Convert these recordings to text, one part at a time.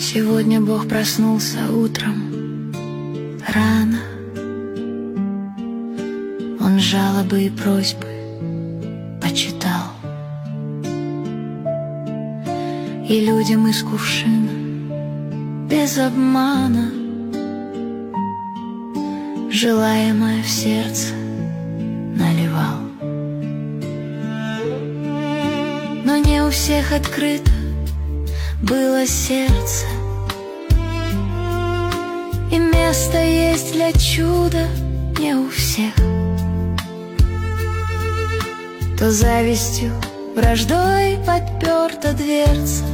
Сегодня Бог проснулся утром рано. Он жалобы и просьбы почитал, и людям из кувшина без обмана желаемое в сердце наливал. Но не у всех открыто было сердце, и место есть для чуда не у всех. То завистью, враждой подперта дверца,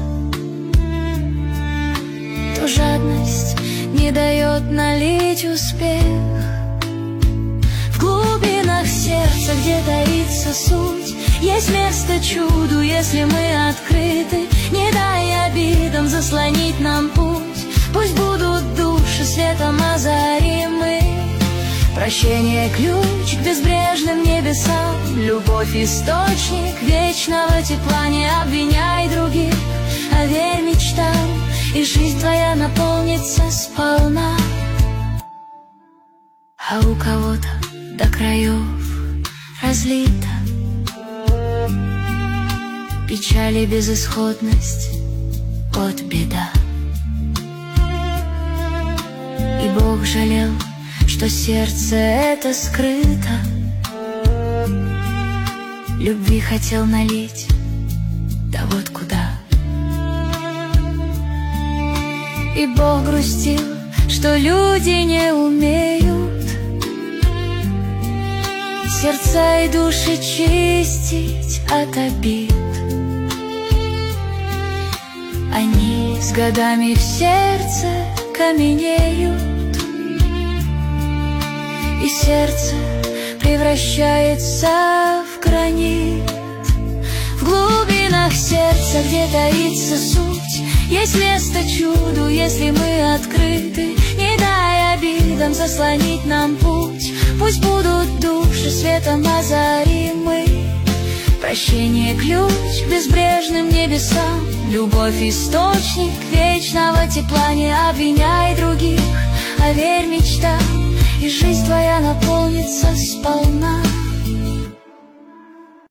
то жадность не дает налить успех. В глубинах сердца, где таится суть, есть место чуду, если мы открыты. Не дай обидам заслонить нам путь, пусть будут души светом озаримы. Прощение — ключ к безбрежным небесам, любовь — источник вечного тепла. Не обвиняй других, а верь мечтам, и жизнь твоя наполнится сполна. А у кого-то до краев разлита печаль и безысходность, вот беда. И Бог жалел, что сердце это скрыто, любви хотел налить, да вот куда. И Бог грустил, что люди не умеют сердца и души чистить от обид. Они с годами в сердце каменеют, и сердце превращается в гранит. В глубинах сердца, где таится суть, есть место чуду, если мы открыты. Не дай обидам заслонить нам путь, пусть будут души светом озаримы. Прощение — ключ к безбрежным небесам, любовь — источник вечного тепла. Не обвиняй других, а верь мечтам, и жизнь твоя наполнится сполна.